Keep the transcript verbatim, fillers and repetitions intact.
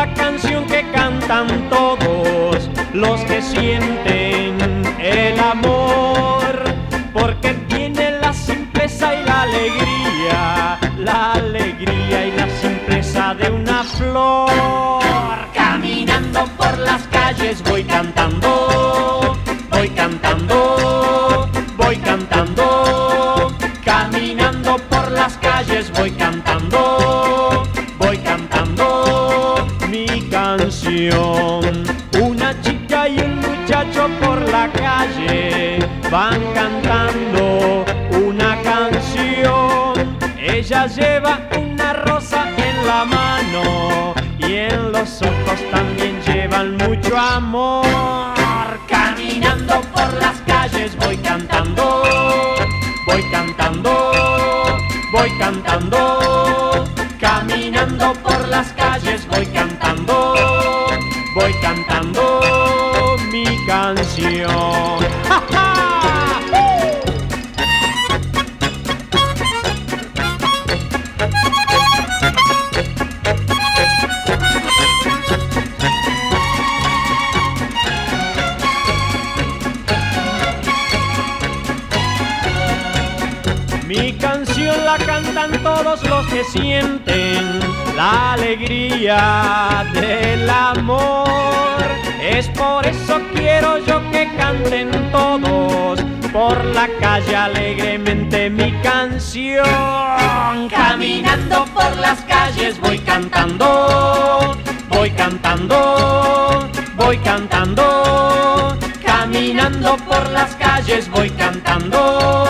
la canción que cantan todos los que sienten el amor, porque tiene la simpleza y la alegría, la alegría y la simpleza de una flor. Caminando por las calles voy cantando, voy cantando, voy cantando. Caminando por las calles voy cantando, voy cantando mi canción. Una chica y un muchacho por la calle van cantando una canción. Ella lleva una rosa en la mano y en los ojos también llevan mucho amor. Caminando por las calles voy cantando, voy cantando, voy cantando. Caminando por las calles voy cantando, voy cantando mi canción. ¡Ja, ja! Mi canción la cantan todos los que sienten la alegría del amor. Es por eso quiero yo que canten todos por la calle alegremente mi canción. Caminando por las calles voy cantando, voy cantando, voy cantando. Caminando por las calles voy cantando,